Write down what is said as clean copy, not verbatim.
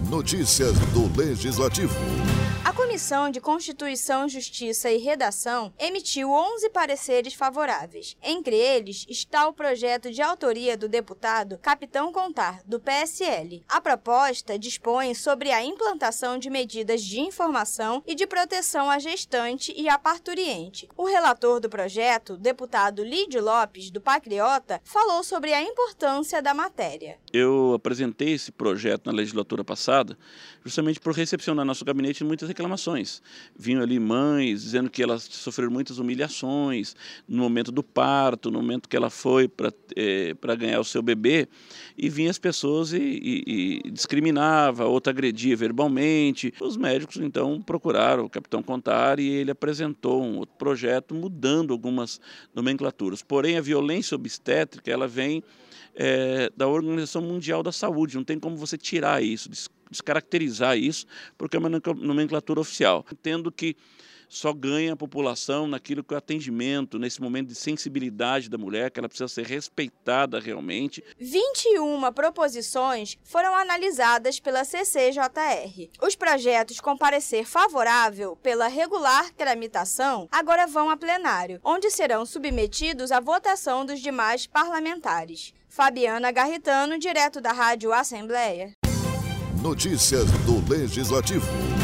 Notícias do Legislativo. A Comissão de Constituição, Justiça e Redação emitiu 11 pareceres favoráveis. Entre eles está o projeto de autoria do deputado Capitão Contar, do PSL. A proposta dispõe sobre a implantação de medidas de informação e de proteção à gestante e à parturiente. O relator do projeto, deputado Lídio Lopes, do Patriota, falou sobre a importância da matéria. Eu apresentei esse projeto na legislatura passada justamente por recepcionar nosso gabinete muitas reclamações. Vinham ali mães dizendo que elas sofreram muitas humilhações no momento do parto, no momento que ela foi para ganhar o seu bebê, e vinham as pessoas e discriminava, outra agredia verbalmente. Os médicos então procuraram o Capitão Contar e ele apresentou um outro projeto mudando algumas nomenclaturas. Porém, a violência obstétrica ela vem da Organização Mundial da Saúde, não tem como você tirar isso, descaracterizar isso, porque é uma nomenclatura oficial. Entendo que só ganha a população naquilo que é o atendimento, nesse momento de sensibilidade da mulher, que ela precisa ser respeitada realmente. 21 proposições foram analisadas pela CCJR. Os projetos com parecer favorável pela regular tramitação agora vão a plenário, onde serão submetidos à votação dos demais parlamentares. Fabiana Garritano, direto da Rádio Assembleia. Notícias do Legislativo.